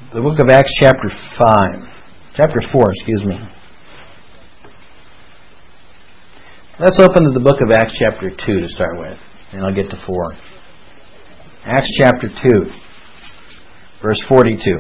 The book of Acts chapter 4, excuse me. Let's open to the book of Acts chapter 2 to start with, and I'll get to 4. Acts chapter 2, verse 42.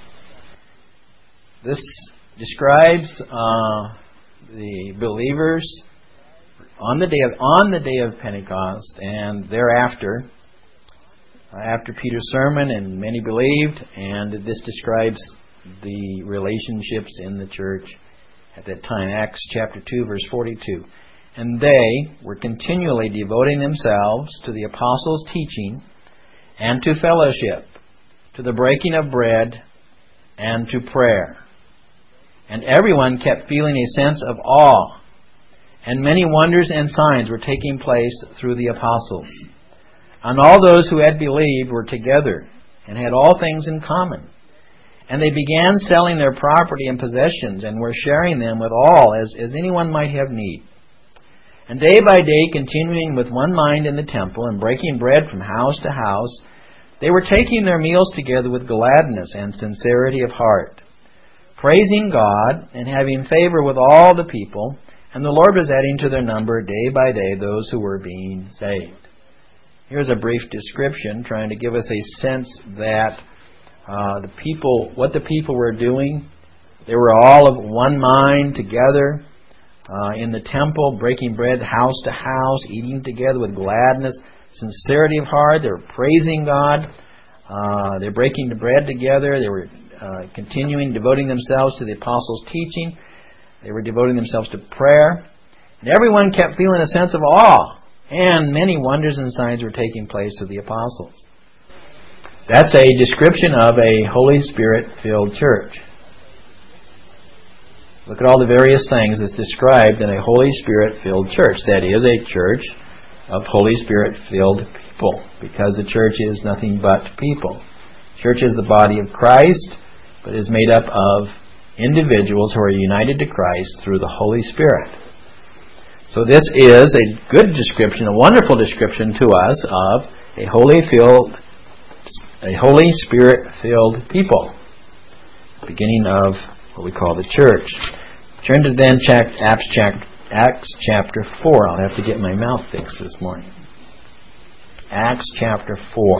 This describes the believers on the day of Pentecost and thereafter, after Peter's sermon, and many believed, and this describes the relationships in the church at that time. Acts chapter 2, verse 42. And they were continually devoting themselves to the apostles' teaching and to fellowship, to the breaking of bread and to prayer. And everyone kept feeling a sense of awe, and many wonders and signs were taking place through the apostles. And all those who had believed were together and had all things in common. And they began selling their property and possessions and were sharing them with all as anyone might have need. And day by day, continuing with one mind in the temple and breaking bread from house to house, they were taking their meals together with gladness and sincerity of heart, praising God and having favor with all the people. And the Lord was adding to their number day by day those who were being saved. Here's a brief description trying to give us a sense that what the people were doing. They were all of one mind together in the temple, breaking bread house to house, eating together with gladness, sincerity of heart. They were praising God. They're breaking the bread together. They were continuing, devoting themselves to the apostles' teaching. They were devoting themselves to prayer. And everyone kept feeling a sense of awe. And many wonders and signs were taking place with the apostles. That's a description of a Holy Spirit-filled church. Look at all the various things that's described in a Holy Spirit-filled church. That is, a church of Holy Spirit-filled people, because the church is nothing but people. Church is the body of Christ, but is made up of individuals who are united to Christ through the Holy Spirit. So this is a good description, a wonderful description to us of a Holy Spirit-filled people. Beginning of what we call the church. Turn to then Acts chapter 4. I'll have to get my mouth fixed this morning. Acts chapter 4.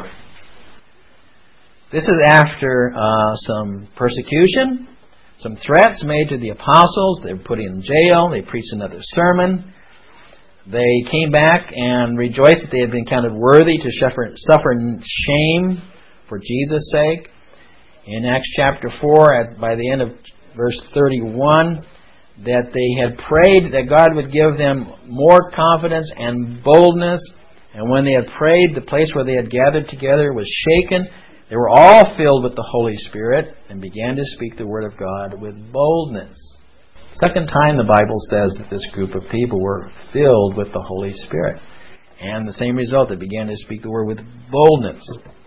This is after some persecution, some threats made to the apostles. They were put in jail. They preached another sermon. They came back and rejoiced that they had been counted worthy to suffer shame for Jesus' sake. In Acts chapter 4, by the end of verse 31, that they had prayed that God would give them more confidence and boldness. And when they had prayed, the place where they had gathered together was shaken. They were all filled with the Holy Spirit and began to speak the Word of God with boldness. Second time the Bible says that this group of people were filled with the Holy Spirit. And the same result, they began to speak the Word with boldness.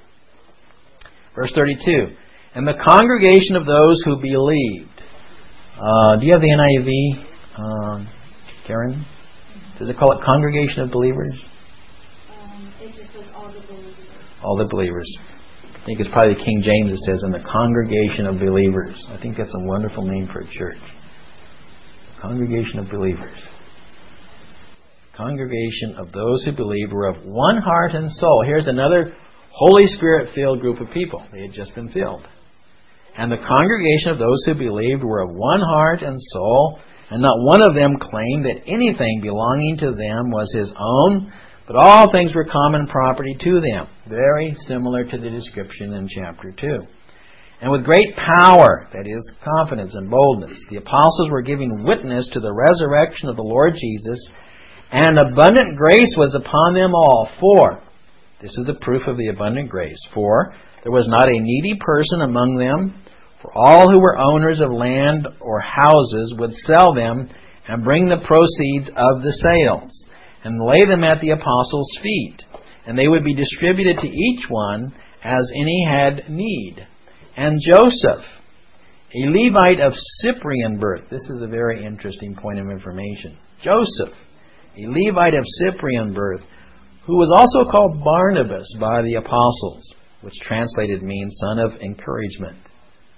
Verse 32, and the congregation of those who believed. Do you have the NIV, Karen? Does it call it congregation of believers? It just says all the believers. All the believers. I think it's probably King James that says, in the congregation of believers. I think that's a wonderful name for a church. Congregation of believers. Congregation of those who believe were of one heart and soul. Here's another Holy Spirit-filled group of people. They had just been filled. And the congregation of those who believed were of one heart and soul, and not one of them claimed that anything belonging to them was his own, but all things were common property to them. Very similar to the description in chapter 2. And with great power, that is, confidence and boldness, the apostles were giving witness to the resurrection of the Lord Jesus, and abundant grace was upon them all. For, this is the proof of the abundant grace, for there was not a needy person among them, for all who were owners of land or houses would sell them and bring the proceeds of the sales, and lay them at the apostles' feet, and they would be distributed to each one as any had need. And Joseph, a Levite of Cyprian birth. This is a very interesting point of information. Joseph, a Levite of Cyprian birth, who was also called Barnabas by the apostles, which translated means son of encouragement.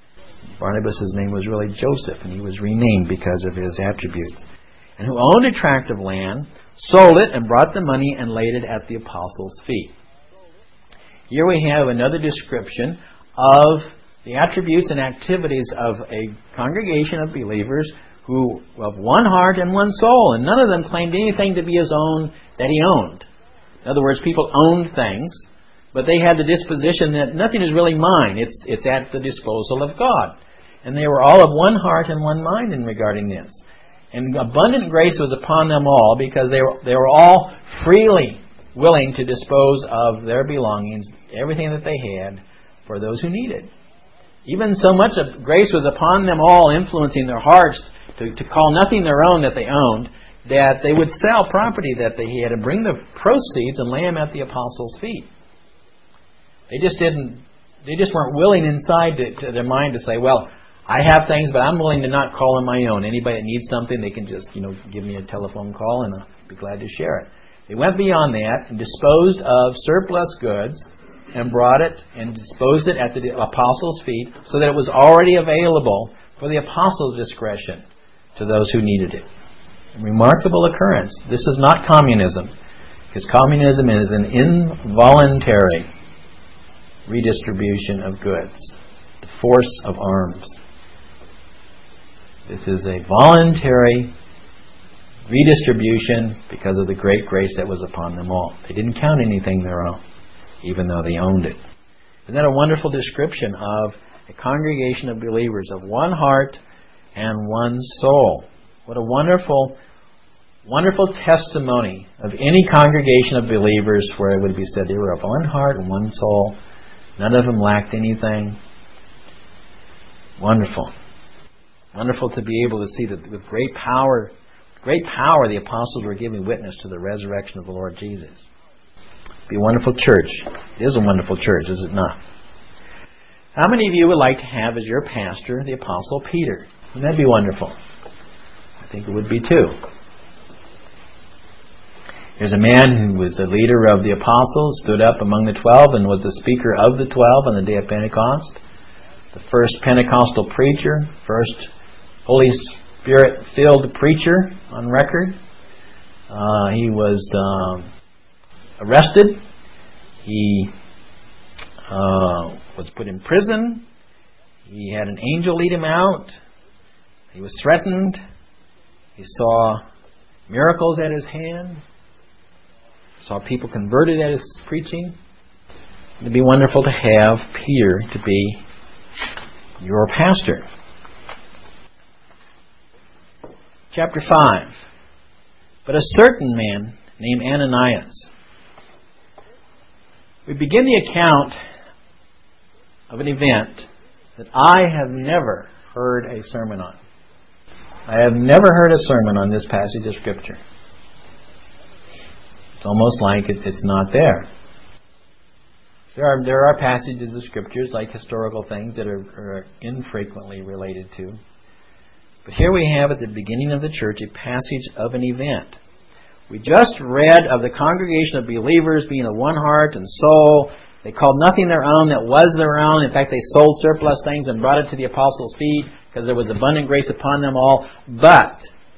Barnabas' name was really Joseph, and he was renamed because of his attributes. And who owned a tract of land, sold it, and brought the money and laid it at the apostles' feet. Here we have another description of the attributes and activities of a congregation of believers who have one heart and one soul, and none of them claimed anything to be his own that he owned. In other words, people owned things, but they had the disposition that nothing is really mine. It's at the disposal of God. And they were all of one heart and one mind in regarding this. And abundant grace was upon them all because they were all freely willing to dispose of their belongings, everything that they had, for those who needed. Even so much of grace was upon them all, influencing their hearts to call nothing their own that they owned, that they would sell property that they had and bring the proceeds and lay them at the apostles' feet. They just weren't willing inside to their mind to say, well, I have things, but I'm willing to not call them my own. Anybody that needs something, they can just, give me a telephone call and I'll be glad to share it. They went beyond that and disposed of surplus goods and brought it and disposed it at the apostles' feet so that it was already available for the apostles' discretion to those who needed it. A remarkable occurrence. This is not communism, because communism is an involuntary redistribution of goods, the force of arms. This is a voluntary redistribution because of the great grace that was upon them all. They didn't count anything their own, even though they owned it. Isn't that a wonderful description of a congregation of believers of one heart and one soul? What a wonderful, wonderful testimony of any congregation of believers where it would be said they were of one heart and one soul. None of them lacked anything. Wonderful. Wonderful to be able to see that with great power the apostles were giving witness to the resurrection of the Lord Jesus. Be a wonderful church. It is a wonderful church, is it not? How many of you would like to have as your pastor the Apostle Peter? Wouldn't that be wonderful? I think it would be too. Here's a man who was the leader of the apostles, stood up among the 12 and was the speaker of the 12 on the day of Pentecost. The first Pentecostal preacher, first Holy Spirit-filled preacher on record. He was arrested. He was put in prison. He had an angel lead him out. He was threatened. He saw miracles at his hand. Saw people converted at his preaching. It would be wonderful to have Peter to be your pastor. Chapter 5. But a certain man named Ananias. We begin the account of an event that I have never heard a sermon on. I have never heard a sermon on this passage of Scripture. It's almost like it's not there. There are passages of Scriptures, like historical things, that are infrequently related to. But here we have at the beginning of the church a passage of an event. We just read of the congregation of believers being of one heart and soul. They called nothing their own that was their own. In fact, they sold surplus things and brought it to the apostles' feet because there was abundant grace upon them all. But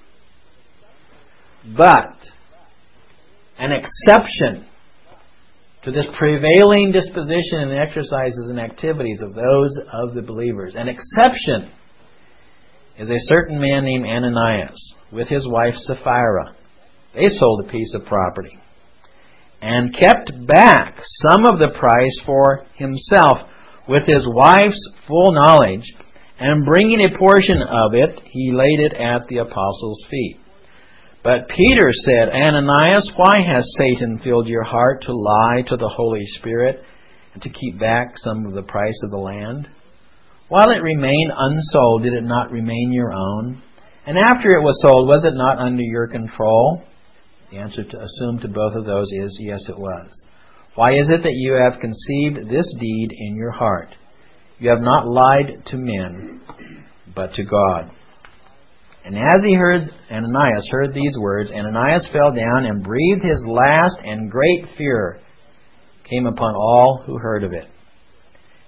an exception to this prevailing disposition and exercises and activities of those of the believers. An exception is a certain man named Ananias with his wife Sapphira. They sold a piece of property and kept back some of the price for himself with his wife's full knowledge, and bringing a portion of it, he laid it at the apostles' feet. But Peter said, Ananias, why has Satan filled your heart to lie to the Holy Spirit and to keep back some of the price of the land? While it remained unsold, did it not remain your own? And after it was sold, was it not under your control? The answer assumed to both of those is, yes, it was. Why is it that you have conceived this deed in your heart? You have not lied to men, but to God. And as Ananias heard these words, Ananias fell down and breathed his last, and great fear came upon all who heard of it.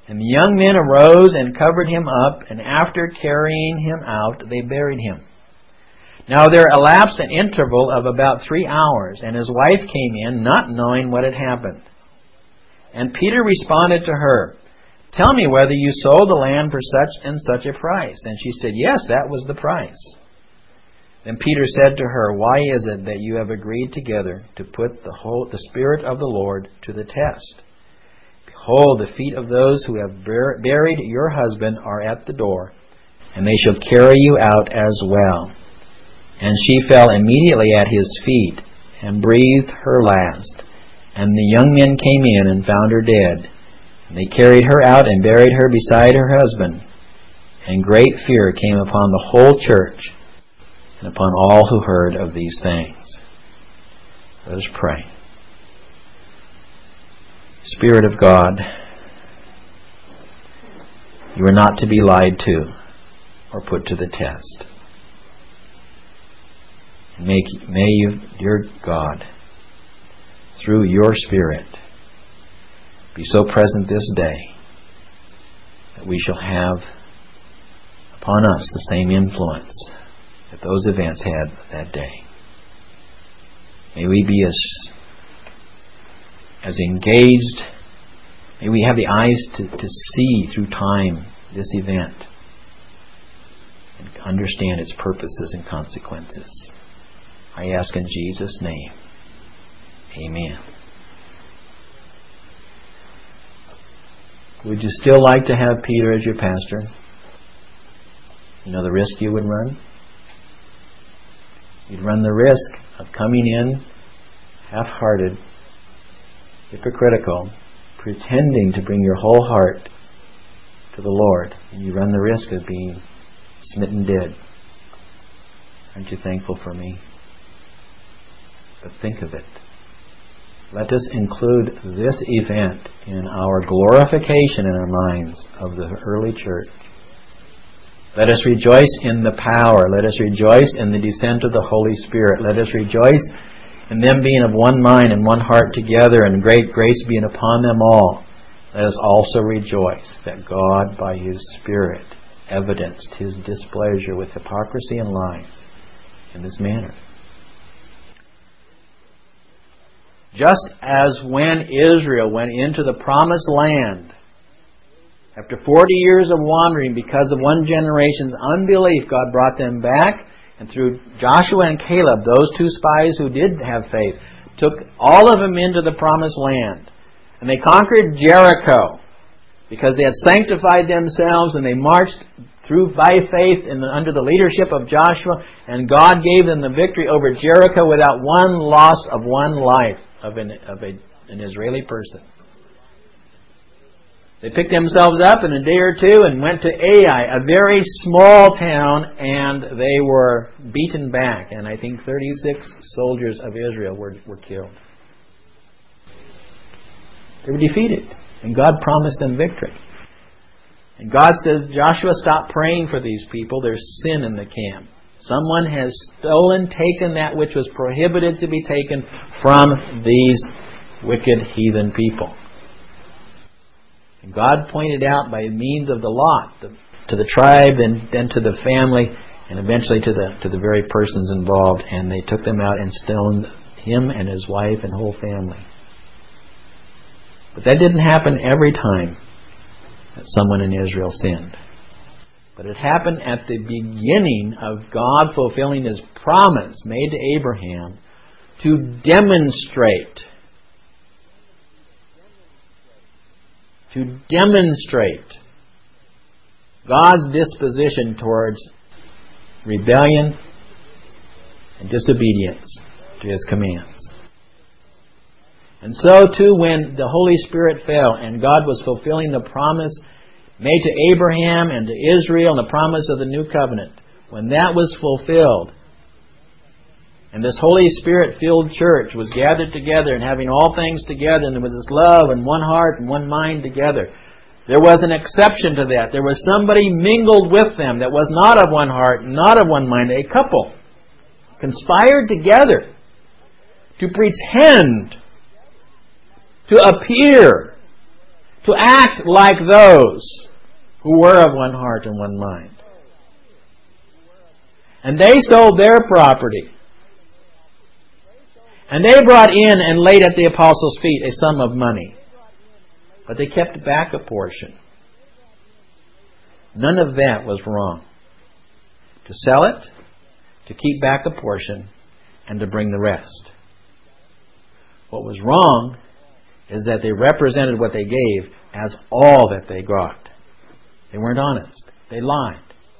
And the young men arose and covered him up, and after carrying him out, they buried him. Now there elapsed an interval of about 3 hours, and his wife came in, not knowing what had happened. And Peter responded to her, "Tell me whether you sold the land for such and such a price." And she said, "Yes, that was the price." Then Peter said to her, "Why is it that you have agreed together to put the Spirit of the Lord to the test? Behold, the feet of those who have buried your husband are at the door, and they shall carry you out as well." And she fell immediately at his feet and breathed her last. And the young men came in and found her dead. And they carried her out and buried her beside her husband. And great fear came upon the whole church and upon all who heard of these things. Let us pray. Spirit of God, you are not to be lied to or put to the test. May you, dear God, through your Spirit, be so present this day that we shall have upon us the same influence that those events had that day. May we be as engaged, may we have the eyes to see through time this event and understand its purposes and consequences. I ask in Jesus' name. Amen. Would you still like to have Peter as your pastor? You know the risk you would run? You'd run the risk of coming in half-hearted, hypocritical, pretending to bring your whole heart to the Lord. And you run the risk of being smitten dead. Aren't you thankful for me? But think of it. Let us include this event in our glorification in our minds of the early church. Let us rejoice in the power. Let us rejoice in the descent of the Holy Spirit. Let us rejoice in them being of one mind and one heart together, and great grace being upon them all. Let us also rejoice that God, by His Spirit, evidenced His displeasure with hypocrisy and lies in this manner. Just as when Israel went into the promised land, after 40 years of wandering because of one generation's unbelief, God brought them back, and through Joshua and Caleb, those two spies who did have faith, took all of them into the promised land. And they conquered Jericho because they had sanctified themselves, and they marched through by faith under the leadership of Joshua, and God gave them the victory over Jericho without one loss of one life of an Israeli person. They picked themselves up in a day or two and went to Ai, a very small town, and they were beaten back. And I think 36 soldiers of Israel were killed. They were defeated, and God promised them victory. And God says, Joshua, stop praying for these people. There's sin in the camp. Someone has taken that which was prohibited to be taken from these wicked heathen people. And God pointed out by means of the lot to the tribe, and then to the family, and eventually to the very persons involved. And they took them out and stoned him and his wife and whole family. But that didn't happen every time that someone in Israel sinned. But it happened at the beginning of God fulfilling His promise made to Abraham to demonstrate God's disposition towards rebellion and disobedience to His commands. And so too, when the Holy Spirit fell and God was fulfilling the promise made to Abraham and to Israel and the promise of the new covenant, when that was fulfilled, and this Holy Spirit-filled church was gathered together and having all things together, and there was this love and one heart and one mind together, there was an exception to that. There was somebody mingled with them that was not of one heart, not of one mind. A couple conspired together to pretend, to appear, to act like those who were of one heart and one mind. And they sold their property. And they brought in and laid at the apostles' feet a sum of money. But they kept back a portion. None of that was wrong. To sell it, to keep back a portion, and to bring the rest. What was wrong is that they represented what they gave as all that they got. They weren't honest. They lied.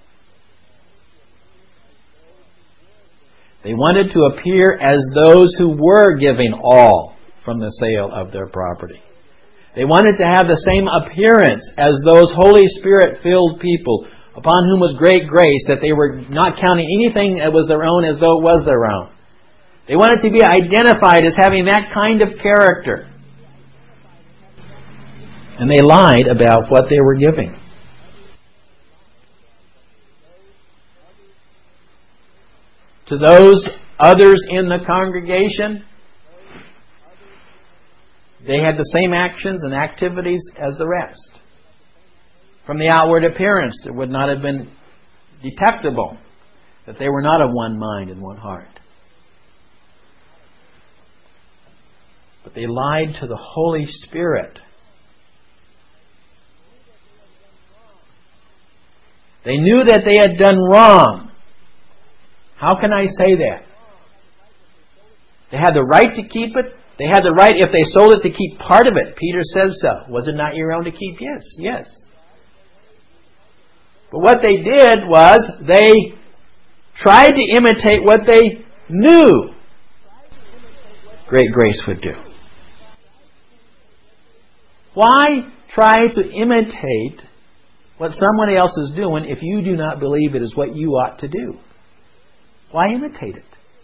They wanted to appear as those who were giving all from the sale of their property. They wanted to have the same appearance as those Holy Spirit-filled people upon whom was great grace, that they were not counting anything that was their own as though it was their own. They wanted to be identified as having that kind of character. And they lied about what they were giving. To those others in the congregation, they had the same actions and activities as the rest. From the outward appearance, it would not have been detectable that they were not of one mind and one heart. But they lied to the Holy Spirit. They knew that they had done wrong. How can I say that? They had the right to keep it. They had the right, if they sold it, to keep part of it. Peter says so. Was it not your own to keep? Yes, yes. But what they did was they tried to imitate what they knew great grace would do. Why try to imitate what someone else is doing if you do not believe it is what you ought to do? Why imitate it?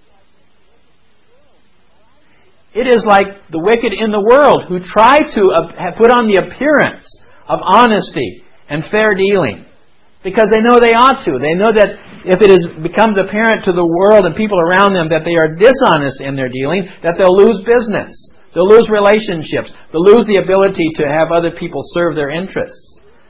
It is like the wicked in the world who try to put on the appearance of honesty and fair dealing because they know they ought to. They know that if it becomes apparent to the world and people around them that they are dishonest in their dealing, that they'll lose business. They'll lose relationships. They'll lose the ability to have other people serve their interests.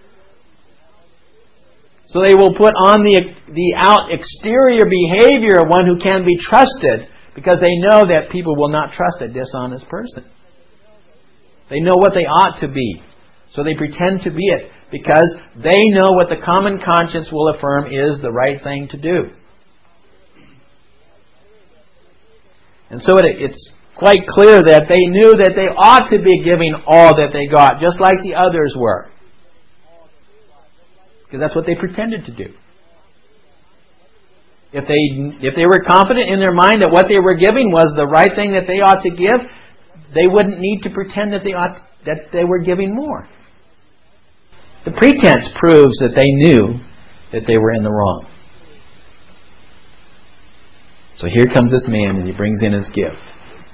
So they will put on the out exterior behavior of one who can be trusted because they know that people will not trust a dishonest person. They know what they ought to be. So they pretend to be it because they know what the common conscience will affirm is the right thing to do. And so it's quite clear that they knew that they ought to be giving all that they got, just like the others were. Because that's what they pretended to do. If they were confident in their mind that what they were giving was the right thing that they ought to give, they wouldn't need to pretend that they were giving more. The pretense proves that they knew that they were in the wrong. So here comes this man and he brings in his gift.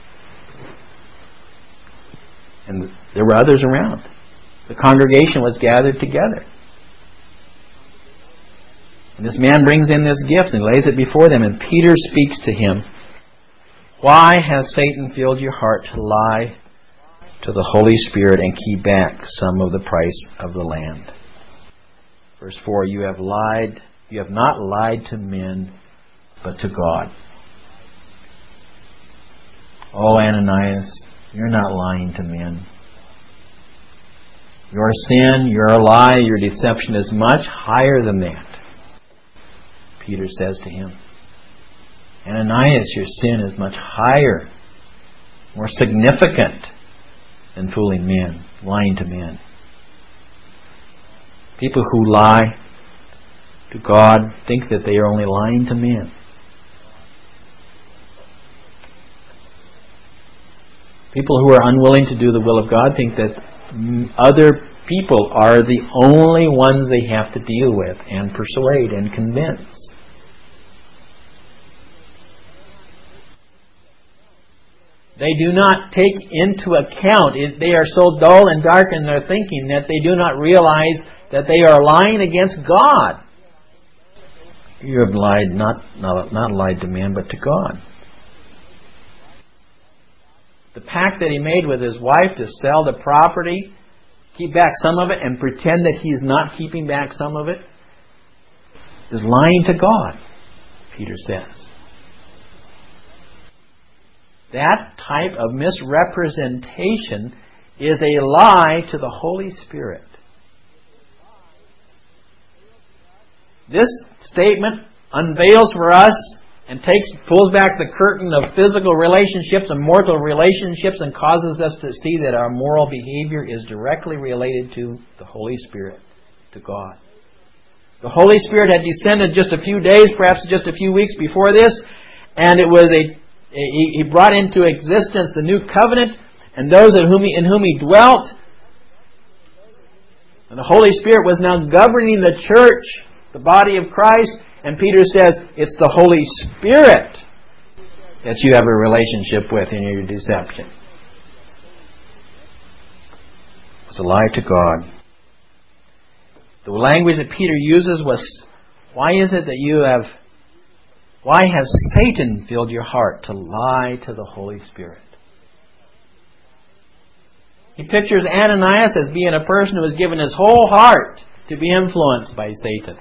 And there were others around. The congregation was gathered together. And this man brings in this gift and lays it before them. And Peter speaks to him. Why has Satan filled your heart to lie to the Holy Spirit and keep back some of the price of the land? Verse 4, you have not lied to men, but to God. Oh, Ananias, you're not lying to men. Your sin, your lie, your deception is much higher than that. Peter says to him, Ananias, your sin is much higher, more significant than fooling men, lying to men. People who lie to God think that they are only lying to men. People who are unwilling to do the will of God think that other people are the only ones they have to deal with and persuade and convince. They do not take into account, they are so dull and dark in their thinking that they do not realize that they are lying against God. You have lied, not lied to man, but to God. The pact that he made with his wife to sell the property, keep back some of it and pretend that he's not keeping back some of it is lying to God, Peter says. That type of misrepresentation is a lie to the Holy Spirit. This statement unveils for us and pulls back the curtain of physical relationships and mortal relationships and causes us to see that our moral behavior is directly related to the Holy Spirit, to God. The Holy Spirit had descended just a few days, perhaps just a few weeks before this, and it was He brought into existence the new covenant and those in whom He dwelt. And the Holy Spirit was now governing the church, the body of Christ. And Peter says, it's the Holy Spirit that you have a relationship with in your deception. It's a lie to God. The language that Peter uses was, why has Satan filled your heart to lie to the Holy Spirit? He pictures Ananias as being a person who has given his whole heart to be influenced by Satan.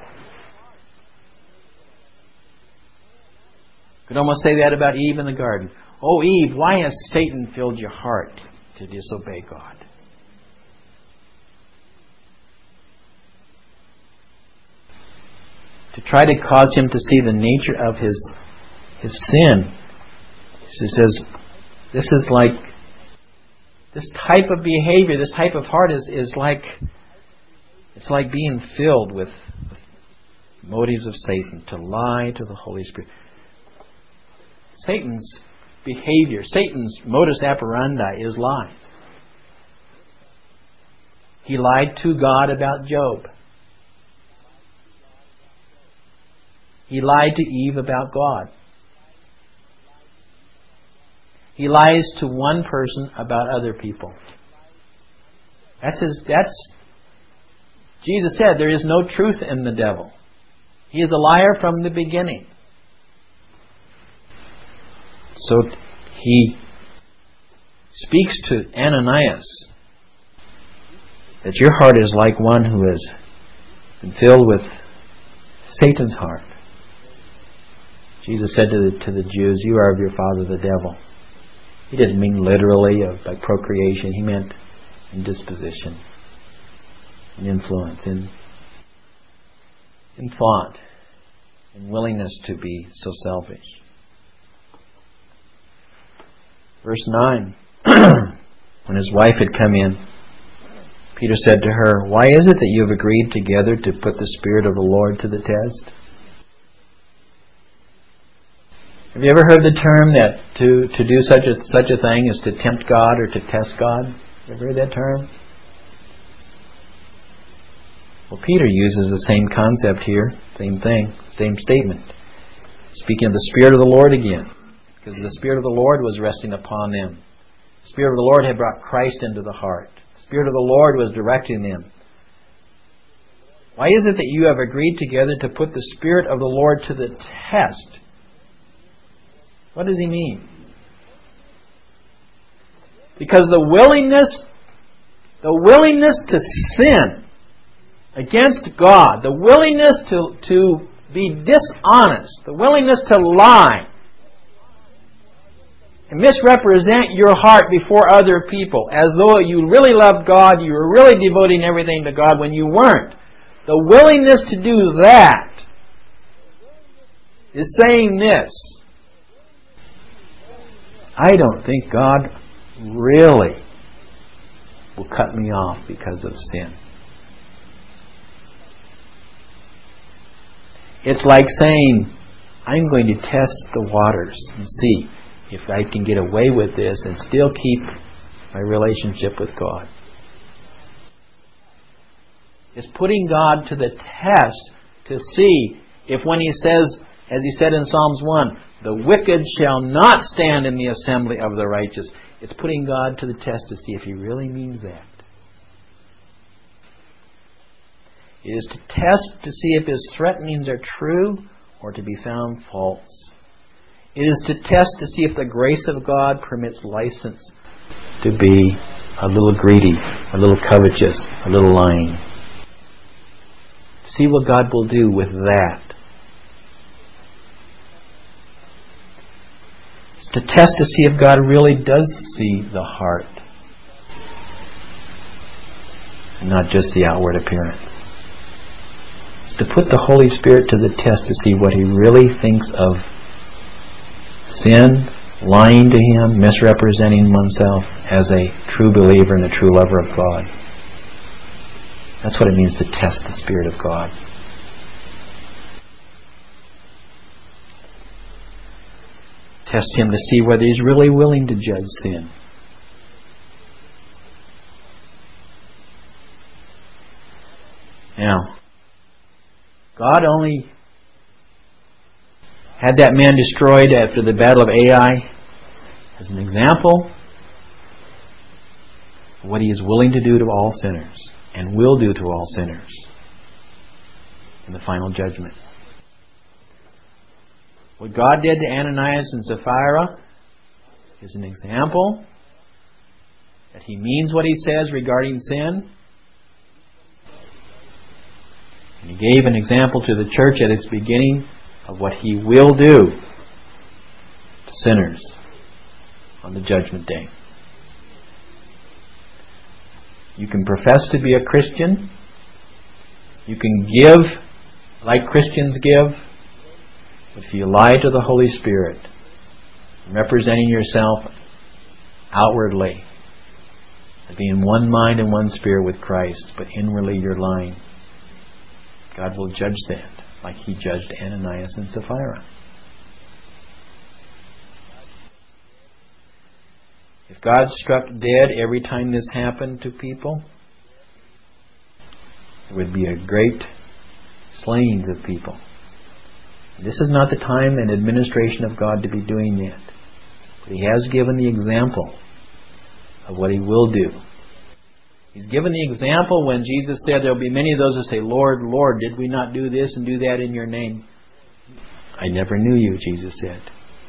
Could almost say that about Eve in the garden. Oh, Eve, why has Satan filled your heart to disobey God? To try to cause him to see the nature of his sin. He says, this type of behavior, this type of heart is like, it's like being filled with motives of Satan, to lie to the Holy Spirit. Satan's behavior, Satan's modus operandi is lies. He lied to God about Job. He lied to Eve about God. He lies to one person about other people. Jesus said there is no truth in the devil. He is a liar from the beginning. So he speaks to Ananias that your heart is like one who has been filled with Satan's heart. Jesus said to the Jews, you are of your father the devil. He didn't mean literally by procreation. He meant in disposition, in influence, in thought, in willingness to be so selfish. Verse 9, when his wife had come in, Peter said to her, why is it that you have agreed together to put the Spirit of the Lord to the test? Have you ever heard the term that to do such a thing is to tempt God or to test God? You ever heard that term? Well, Peter uses the same concept here, same thing, same statement. Speaking of the Spirit of the Lord again. Because the Spirit of the Lord was resting upon them. The Spirit of the Lord had brought Christ into the heart. The Spirit of the Lord was directing them. Why is it that you have agreed together to put the Spirit of the Lord to the test? What does he mean? Because the willingness to sin against God, the willingness to be dishonest, the willingness to lie, and misrepresent your heart before other people as though you really loved God, you were really devoting everything to God when you weren't. The willingness to do that is saying this: I don't think God really will cut me off because of sin. It's like saying, I'm going to test the waters and see if I can get away with this and still keep my relationship with God. It's putting God to the test to see if when He says, as He said in Psalms 1, the wicked shall not stand in the assembly of the righteous. It's putting God to the test to see if He really means that. It is to test to see if His threatenings are true or to be found false. It is to test to see if the grace of God permits license to be a little greedy, a little covetous, a little lying. See what God will do with that. It's to test to see if God really does see the heart and not just the outward appearance. It's to put the Holy Spirit to the test to see what He really thinks of sin, lying to Him, misrepresenting oneself as a true believer and a true lover of God. That's what it means to test the Spirit of God. Test Him to see whether He's really willing to judge sin. Now, God only had that man destroyed after the battle of Ai as an example of what He is willing to do to all sinners and will do to all sinners in the final judgment. What God did to Ananias and Sapphira is an example that He means what He says regarding sin. And He gave an example to the church at its beginning of what He will do to sinners on the judgment day. You can profess to be a Christian. You can give like Christians give. But if you lie to the Holy Spirit, representing yourself outwardly, being one mind and one spirit with Christ, but inwardly you're lying, God will judge that like He judged Ananias and Sapphira. If God struck dead every time this happened to people, there would be a great slayings of people. This is not the time and administration of God to be doing that. But He has given the example of what He will do. He's given the example when Jesus said there will be many of those who say, Lord, Lord, did we not do this and do that in Your name? I never knew You, Jesus said.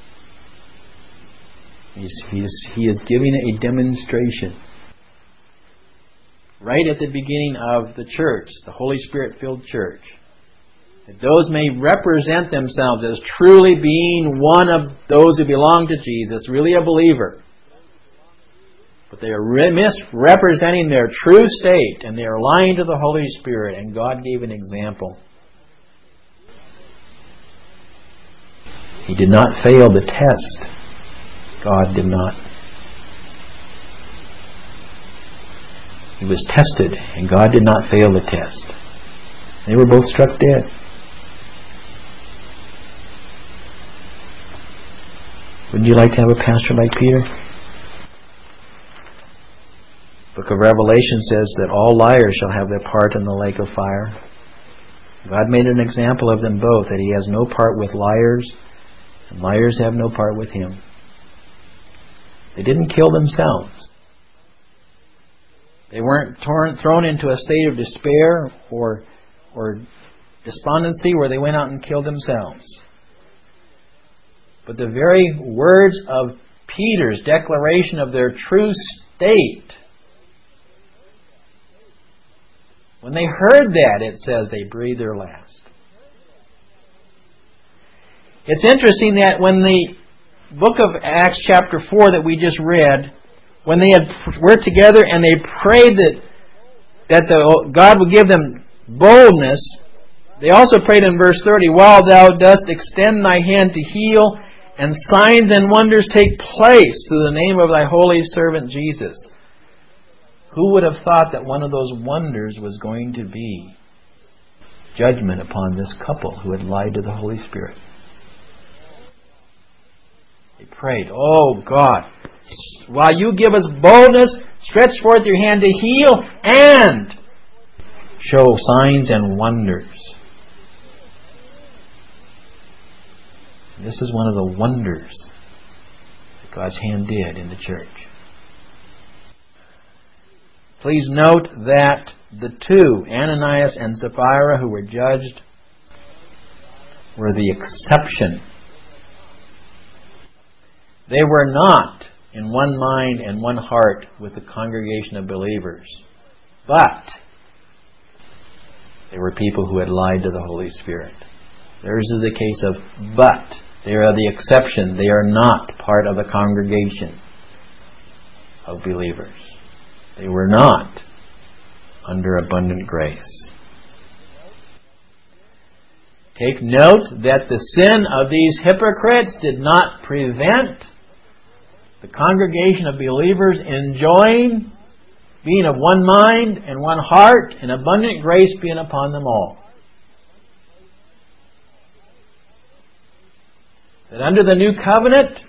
He is giving a demonstration right at the beginning of the church, the Holy Spirit-filled church, that those may represent themselves as truly being one of those who belong to Jesus, really a believer. But they are misrepresenting their true state, and they are lying to the Holy Spirit, and God gave an example. He did not fail the test. God did not. He was tested, and God did not fail the test. They were both struck dead. Wouldn't you like to have a pastor like Peter? The book of Revelation says that all liars shall have their part in the lake of fire. God made an example of them both, that He has no part with liars, and liars have no part with Him. They didn't kill themselves. They weren't thrown into a state of despair or despondency where they went out and killed themselves. But the very words of Peter's declaration of their true state, when they heard that, it says they breathed their last. It's interesting that when the book of Acts chapter 4 that we just read, when they were together and they prayed that God would give them boldness, they also prayed in verse 30, while Thou dost extend Thy hand to heal, and signs and wonders take place through the name of Thy holy servant Jesus. Who would have thought that one of those wonders was going to be judgment upon this couple who had lied to the Holy Spirit? They prayed, oh God, while You give us boldness, stretch forth Your hand to heal and show signs and wonders. And this is one of the wonders that God's hand did in the church. Please note that the two, Ananias and Sapphira, who were judged, were the exception. They were not in one mind and one heart with the congregation of believers. But they were people who had lied to the Holy Spirit. Theirs is a case of but. They are the exception. They are not part of the congregation of believers. They were not under abundant grace. Take note that the sin of these hypocrites did not prevent the congregation of believers enjoying being of one mind and one heart and abundant grace being upon them all. That under the new covenant,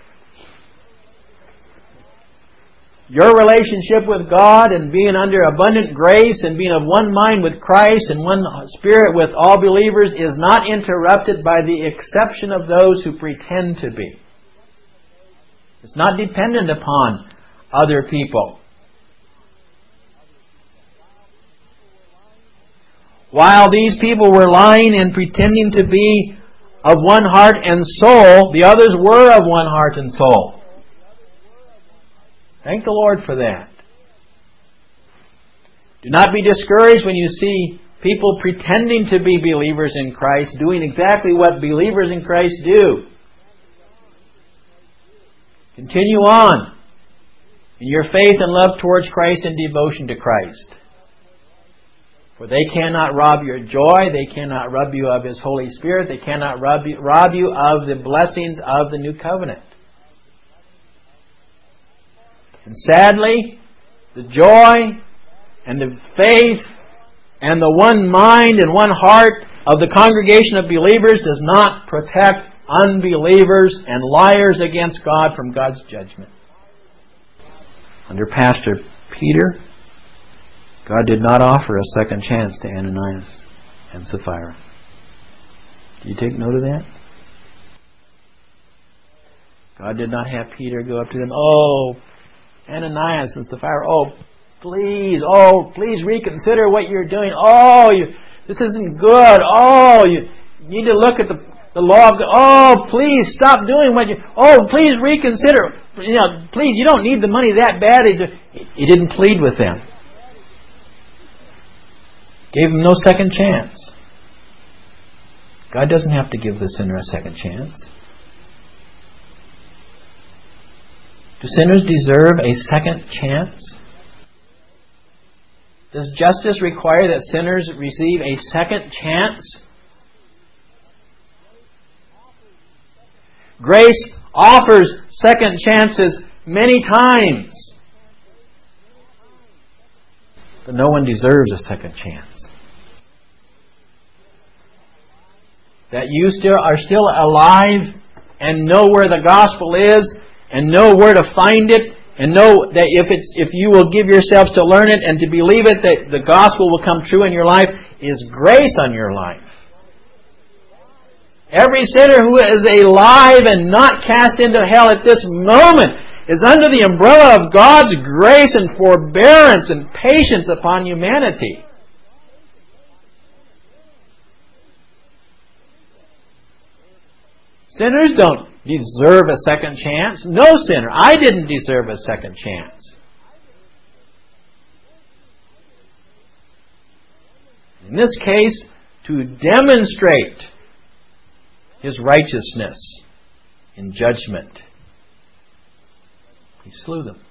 your relationship with God and being under abundant grace and being of one mind with Christ and one spirit with all believers is not interrupted by the exception of those who pretend to be. It's not dependent upon other people. While these people were lying and pretending to be of one heart and soul, the others were of one heart and soul. Thank the Lord for that. Do not be discouraged when you see people pretending to be believers in Christ, doing exactly what believers in Christ do. Continue on in your faith and love towards Christ and devotion to Christ. For they cannot rob your joy, they cannot rob you of His Holy Spirit, they cannot rob you of the blessings of the new covenant. And sadly, the joy and the faith and the one mind and one heart of the congregation of believers does not protect unbelievers and liars against God from God's judgment. Under Pastor Peter, God did not offer a second chance to Ananias and Sapphira. Do you take note of that? God did not have Peter go up to them, "Oh, Ananias and Sapphira, please reconsider what you're doing. This isn't good. You need to look at the law of God. Please stop doing what you... please reconsider. Please, you don't need the money that bad." He didn't plead with them. Gave them no second chance. God doesn't have to give the sinner a second chance. Do sinners deserve a second chance? Does justice require that sinners receive a second chance? Grace offers second chances many times. But no one deserves a second chance. That you are still alive and know where the gospel is and know where to find it and know that if you will give yourselves to learn it and to believe it, that the gospel will come true in your life, is grace on your life. Every sinner who is alive and not cast into hell at this moment is under the umbrella of God's grace and forbearance and patience upon humanity. Sinners don't deserve a second chance. No sinner. I didn't deserve a second chance. In this case, to demonstrate His righteousness in judgment, He slew them.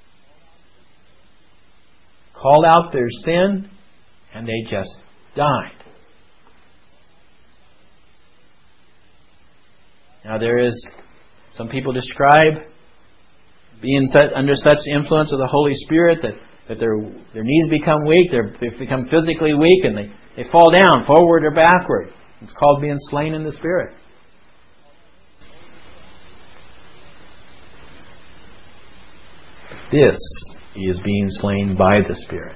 Called out their sin, and they just died. Now some people describe being under such influence of the Holy Spirit that their knees become weak, they become physically weak, and they fall down, forward or backward. It's called being slain in the Spirit. This is being slain by the Spirit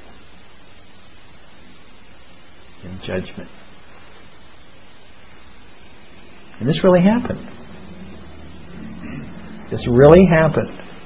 in judgment. And this really happened. This really happened.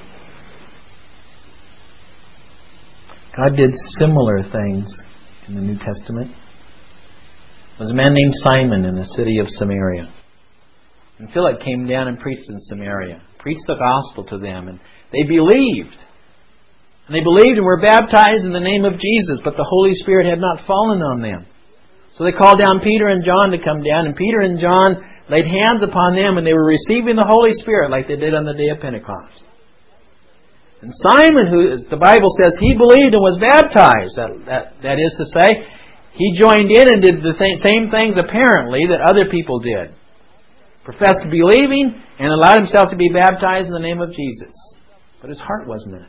God did similar things in the New Testament. There was a man named Simon in the city of Samaria. And Philip came down and preached in Samaria. Preached the gospel to them. And They believed. And they believed and were baptized in the name of Jesus, but the Holy Spirit had not fallen on them. So they called down Peter and John to come down, and Peter and John laid hands upon them, and they were receiving the Holy Spirit like they did on the day of Pentecost. And Simon, who the Bible says he believed and was baptized, that is to say, he joined in and did the same things apparently that other people did. Professed believing and allowed himself to be baptized in the name of Jesus. But his heart wasn't in it.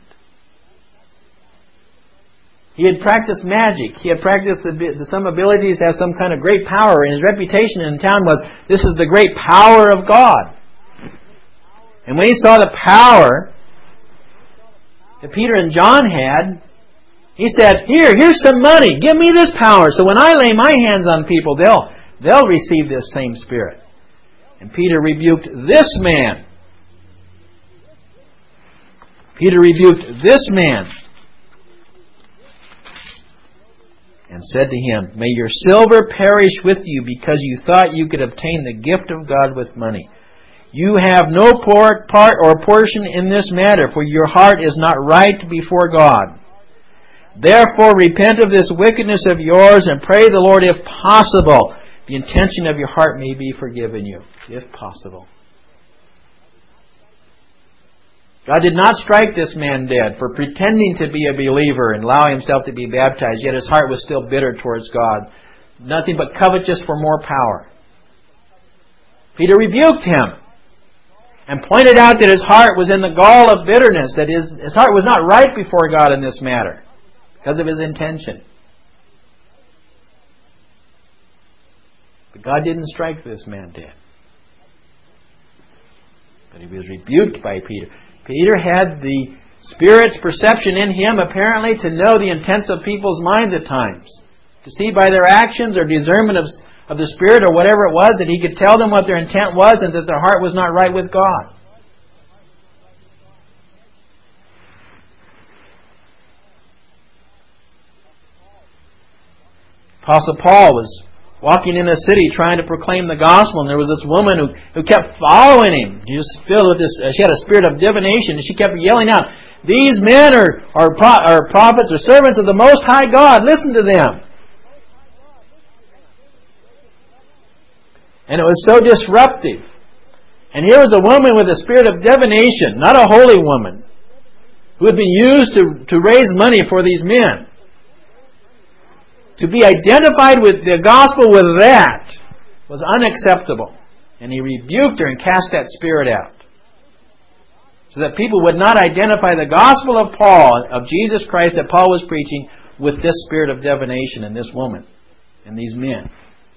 He had practiced magic. He had practiced some abilities to have some kind of great power. And his reputation in town was, this is the great power of God. And when he saw the power that Peter and John had, he said, here's some money. Give me this power. So when I lay my hands on people, they'll receive this same Spirit. And Peter rebuked this man. Peter rebuked this man and said to him, may your silver perish with you because you thought you could obtain the gift of God with money. You have no part or portion in this matter, for your heart is not right before God. Therefore repent of this wickedness of yours and pray the Lord, if possible, the intention of your heart may be forgiven you, if possible. God did not strike this man dead for pretending to be a believer and allow himself to be baptized, yet his heart was still bitter towards God. Nothing but covetous for more power. Peter rebuked him and pointed out that his heart was in the gall of bitterness, that his heart was not right before God in this matter because of his intention. But God didn't strike this man dead. But he was rebuked by Peter. Peter had the Spirit's perception in him, apparently, to know the intents of people's minds at times. To see by their actions or discernment of the Spirit or whatever it was, that he could tell them what their intent was and that their heart was not right with God. Apostle Paul was walking in a city trying to proclaim the gospel, and there was this woman who kept following him. She was filled with this. She had a spirit of divination, and she kept yelling out, "These men are prophets or servants of the Most High God. Listen to them." And it was so disruptive. And here was a woman with a spirit of divination, not a holy woman, who had been used to raise money for these men. To be identified with the gospel with that was unacceptable. And he rebuked her and cast that spirit out. So that people would not identify the gospel of Paul, of Jesus Christ that Paul was preaching, with this spirit of divination in this woman and these men.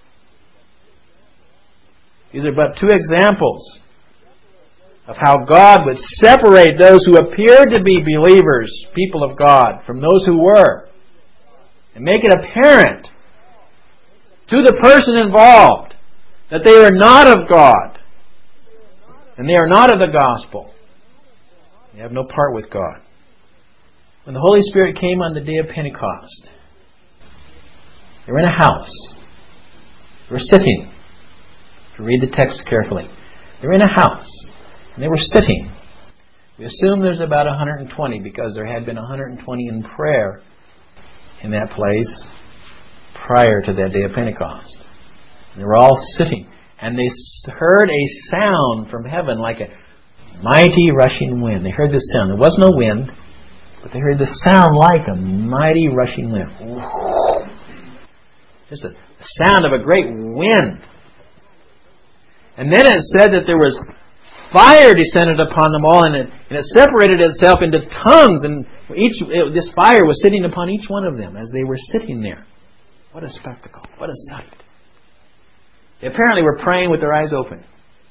These are but two examples of how God would separate those who appeared to be believers, people of God, from those who were. And make it apparent to the person involved that they are not of God. And they are not of the gospel. They have no part with God. When the Holy Spirit came on the day of Pentecost, they were in a house. They were sitting. To read the text carefully. They were in a house. And they were sitting. We assume there's about 120 because there had been 120 in prayer in that place prior to that day of Pentecost. They were all sitting. And they heard a sound from heaven like a mighty rushing wind. They heard this sound. There was no wind, but they heard the sound like a mighty rushing wind. Just a sound of a great wind. And then it said that there was fire descended upon them all, and it separated itself into tongues, and this fire was sitting upon each one of them as they were sitting there. What a spectacle. What a sight. They apparently were praying with their eyes open.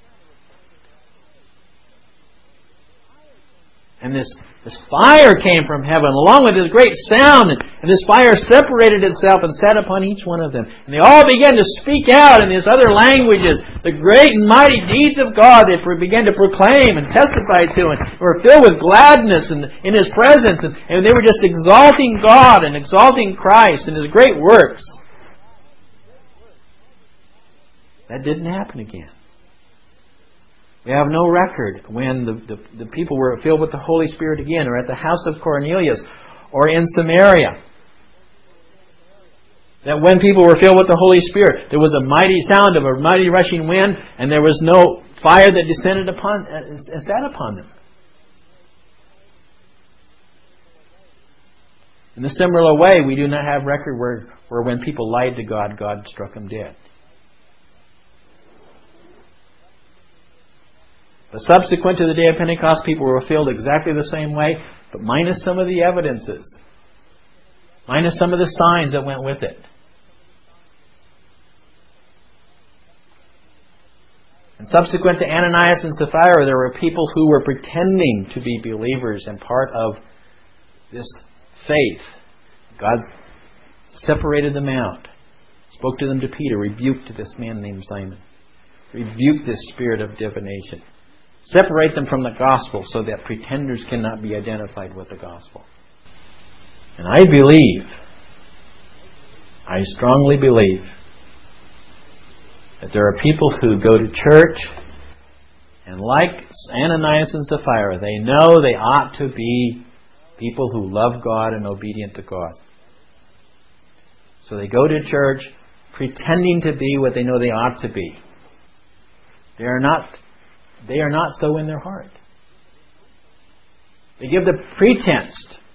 And this fire came from heaven along with this great sound, and this fire separated itself and sat upon each one of them. And they all began to speak out in these other languages the great and mighty deeds of God that they began to proclaim and testify to, and were filled with gladness in His presence, and they were just exalting God and exalting Christ and His great works. That didn't happen again. We have no record when the people were filled with the Holy Spirit again, or at the house of Cornelius, or in Samaria. That when people were filled with the Holy Spirit, there was a mighty sound of a mighty rushing wind, and there was no fire that descended upon and sat upon them. In a similar way, we do not have record where when people lied to God, God struck them dead. But subsequent to the day of Pentecost, people were filled exactly the same way, but minus some of the evidences. Minus some of the signs that went with it. And subsequent to Ananias and Sapphira, there were people who were pretending to be believers and part of this faith. God separated them out. Spoke to them to Peter. Rebuked this man named Simon. Rebuked this spirit of divination. Separate them from the gospel so that pretenders cannot be identified with the gospel. And I strongly believe, that there are people who go to church and like Ananias and Sapphira, they know they ought to be people who love God and obedient to God. So they go to church pretending to be what they know they ought to be. They are not so in their heart. They give the pretense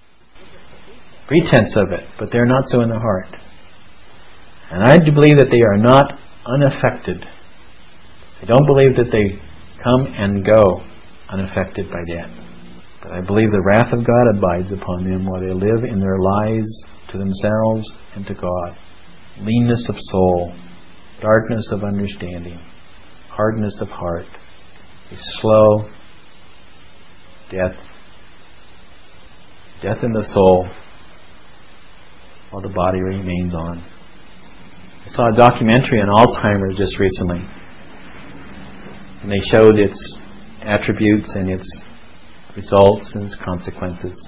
of it, but they're not so in the heart. And I do believe that they are not unaffected. I don't believe that they come and go unaffected by that. But I believe the wrath of God abides upon them while they live in their lies to themselves and to God. Leanness of soul, darkness of understanding, hardness of heart, a slow death in the soul while the body remains on. I saw a documentary on Alzheimer's just recently, and they showed its attributes and its results and its consequences.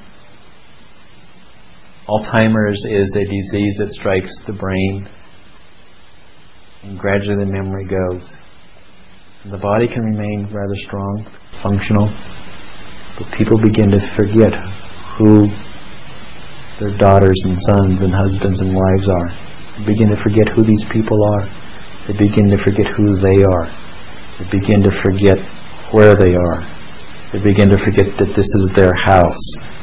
Alzheimer's is a disease that strikes the brain, and gradually the memory goes. And the body can remain rather strong, functional, but people begin to forget who their daughters and sons and husbands and wives are. They begin to forget who these people are. They begin to forget who they are. They begin to forget where they are. They begin to forget that this is their house.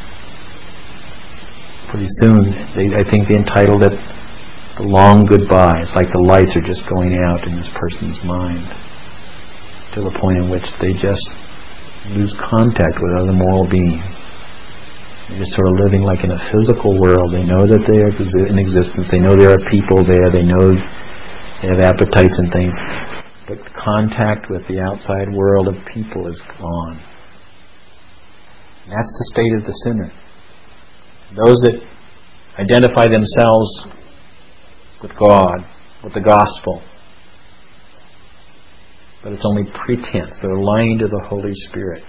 Pretty soon, I think they entitled it The Long Goodbye. It's like the lights are just going out in this person's mind to the point in which they just lose contact with other moral beings. They're just sort of living like in a physical world. They know that they are in existence. They know there are people there. They know they have appetites and things. But contact with the outside world of people is gone. And that's the state of the sinner. Those that identify themselves with God, with the gospel, but it's only pretense. They're lying to the Holy Spirit.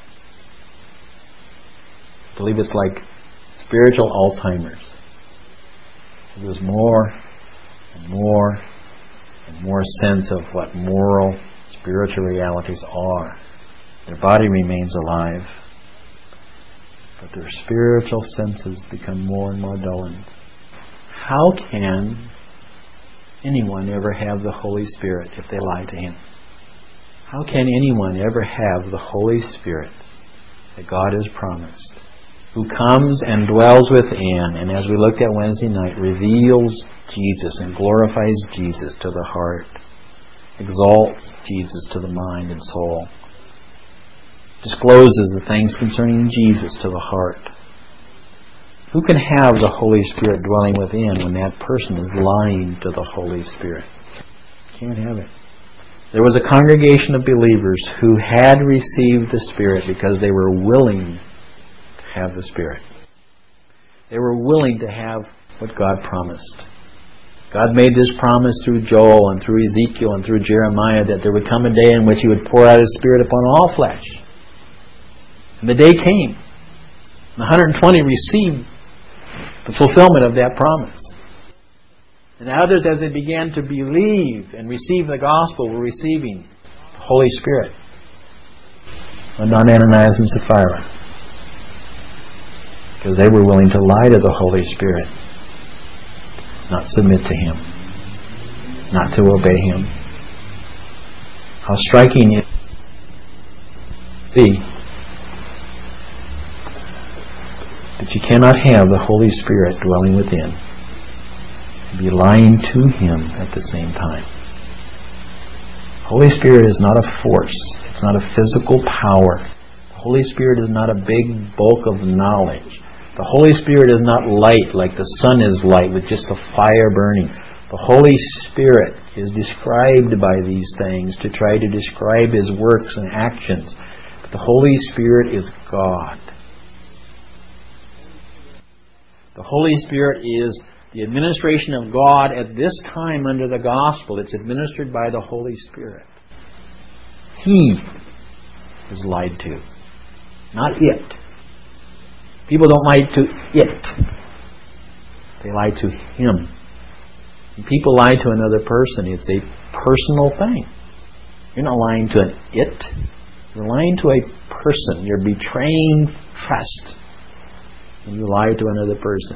I believe it's like spiritual Alzheimer's. There's more and more and more sense of what moral, spiritual realities are. Their body remains alive, but their spiritual senses become more and more dulled. How can anyone ever have the Holy Spirit if they lie to Him? How can anyone ever have the Holy Spirit that God has promised, who comes and dwells within, and as we looked at Wednesday night, reveals Jesus and glorifies Jesus to the heart, exalts Jesus to the mind and soul, discloses the things concerning Jesus to the heart? Who can have the Holy Spirit dwelling within when that person is lying to the Holy Spirit? Can't have it. There was a congregation of believers who had received the Spirit because they were willing to have the Spirit. They were willing to have what God promised. God made this promise through Joel and through Ezekiel and through Jeremiah that there would come a day in which He would pour out His Spirit upon all flesh. And the day came. The 120 received the fulfillment of that promise. And others, as they began to believe and receive the gospel, were receiving the Holy Spirit. but not Ananias and Sapphira. Because they were willing to lie to the Holy Spirit, not submit to Him, not to obey Him. How striking it be that you cannot have the Holy Spirit dwelling within and be lying to Him at the same time. Holy Spirit is not a force. It's not a physical power. The Holy Spirit is not a big bulk of knowledge. The Holy Spirit is not light like the sun is light with just a fire burning. The Holy Spirit is described by these things to try to describe His works and actions. But the Holy Spirit is God. The Holy Spirit is the administration of God at this time under the gospel. It's administered by the Holy Spirit. He is lied to, not it. People don't lie to it. They lie to Him. When people lie to another person, it's a personal thing. You're not lying to an it. You're lying to a person. You're betraying trust when you lie to another person.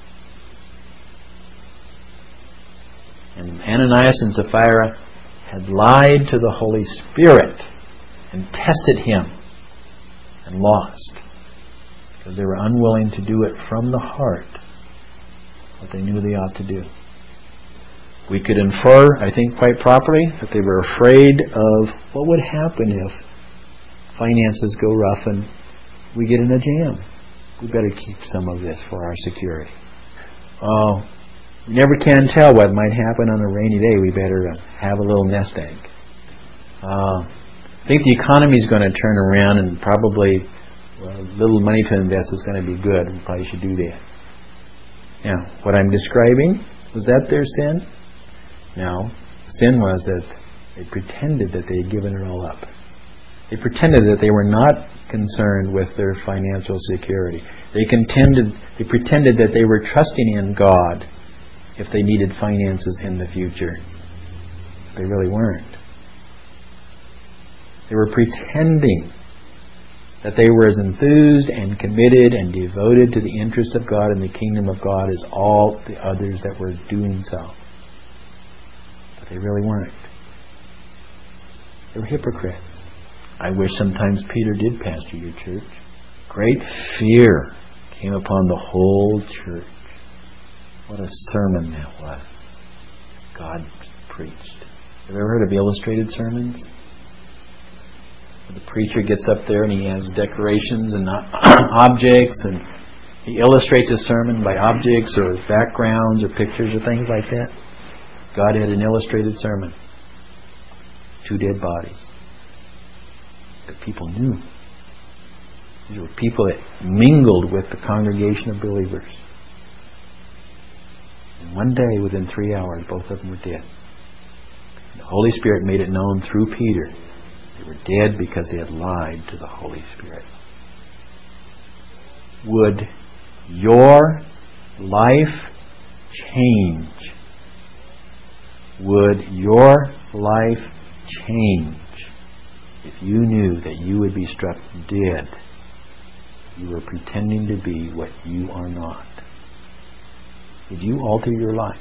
And Ananias and Sapphira had lied to the Holy Spirit and tested Him and lost because they were unwilling to do it from the heart what they knew they ought to do. We could infer, I think quite properly, that they were afraid of what would happen if finances go rough and we get in a jam. We better keep some of this for our security. You never can tell what might happen on a rainy day. We better have a little nest egg. I think the economy is going to turn around and probably little money to invest is going to be good. We probably should do that. Now, what I'm describing, was that their sin? No. Sin was that they pretended that they had given it all up. They pretended that they were not concerned with their financial security. They pretended that they were trusting in God if they needed finances in the future. They really weren't. They were pretending that they were as enthused and committed and devoted to the interest of God and the kingdom of God as all the others that were doing so. But they really weren't. They were hypocrites. I wish sometimes Peter did pastor your church. Great fear came upon the whole church. What a sermon that was. God preached. Have you ever heard of illustrated sermons? The preacher gets up there and he has decorations and objects, and he illustrates his sermon by objects or backgrounds or pictures or things like that. God had an illustrated sermon. 2 dead bodies that people knew. These were people that mingled with the congregation of believers. And one day, within 3 hours, both of them were dead. The Holy Spirit made it known through Peter. They were dead because they had lied to the Holy Spirit. Would your life change? Would your life change if you knew that you would be struck dead? You were pretending to be what you are not. Would you alter your life?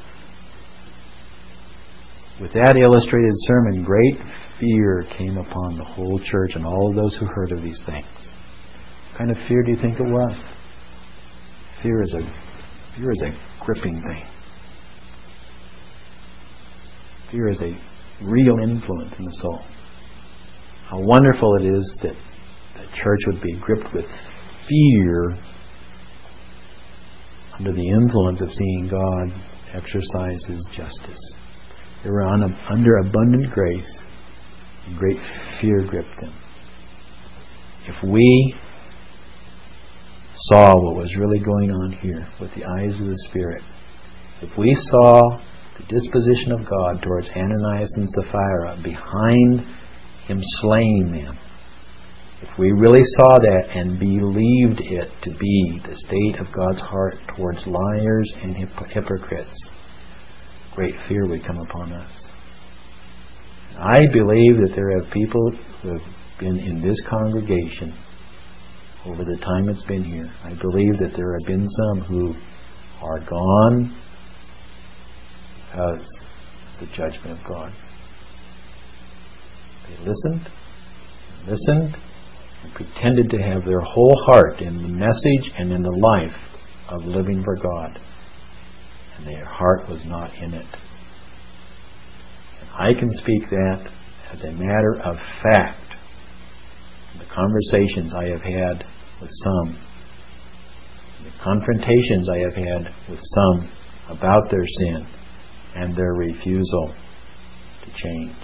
With that illustrated sermon, great fear came upon the whole church and all of those who heard of these things. What kind of fear do you think it was? Fear is a gripping thing. Fear is a real influence in the soul. How wonderful it is that the church would be gripped with fear under the influence of seeing God exercise His justice. They were under abundant grace, and great fear gripped them. If we saw what was really going on here with the eyes of the Spirit, if we saw the disposition of God towards Ananias and Sapphira behind Him slaying them, if we really saw that and believed it to be the state of God's heart towards liars and hypocrites, great fear would come upon us. I believe that there are people who have been in this congregation over the time it's been here, I believe that there have been some who are gone because of the judgment of God. They listened, and pretended to have their whole heart in the message and in the life of living for God. And their heart was not in it. And I can speak that as a matter of fact. The conversations I have had with some, the confrontations I have had with some about their sin and their refusal to change.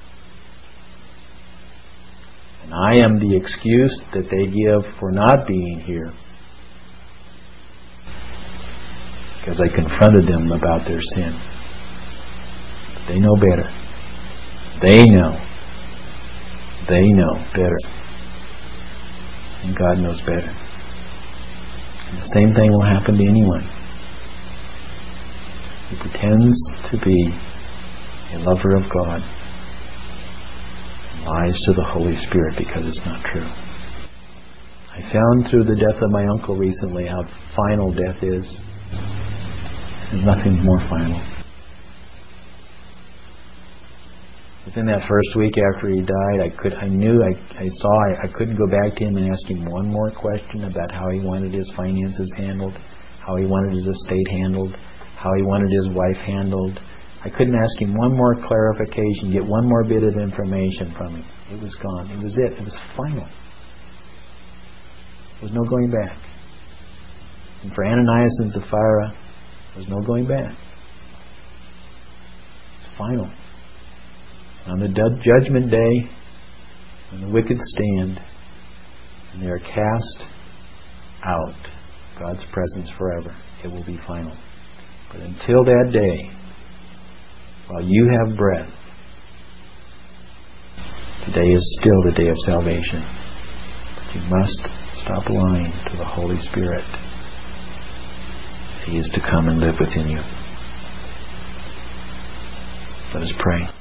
And I am the excuse that they give for not being here, because I confronted them about their sin. But they know better. They know better. And God knows better. And the same thing will happen to anyone who pretends to be a lover of God and lies to the Holy Spirit because it's not true. I found through the death of my uncle recently how final death is. There's nothing more final. Within that first week after he died, I couldn't go back to him and ask him one more question about how he wanted his finances handled, how he wanted his estate handled, how he wanted his wife handled. I couldn't ask him one more clarification, get one more bit of information from him. It was gone. It was it. It was final. There was no going back. And for Ananias and Sapphira, there was no going back. It's final. On the judgment day, when the wicked stand and they are cast out God's presence forever, it will be final. But until that day, while you have breath, today is still the day of salvation. But you must stop lying to the Holy Spirit if He is to come and live within you. Let us pray.